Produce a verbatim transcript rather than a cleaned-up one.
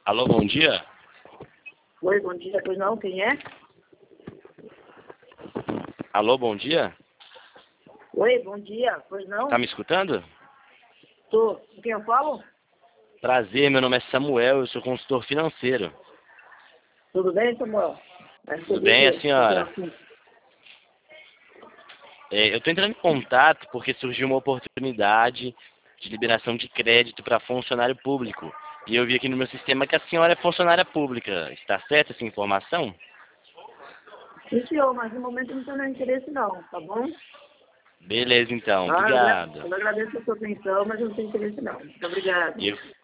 Alô, bom dia? Oi, bom dia. Pois não, quem é? Alô, bom dia? Oi, bom dia. Pois não? Tá me escutando? Tô. Com quem eu falo? Prazer, meu nome é Samuel, eu sou consultor financeiro. Tudo bem, Samuel? Mas Tudo sobre o bem, a quê? Sobre o senhora? assunto. É, eu tô entrando em contato porque surgiu uma oportunidade de liberação de crédito para funcionário público. E eu vi aqui no meu sistema que a senhora é funcionária pública. Está certa essa informação? Sim, senhor, mas no momento não tenho interesse não, tá bom? Beleza, então. Ah, eu agra- Obrigado. eu agradeço a sua atenção, mas eu não tenho interesse não. Muito obrigado. E eu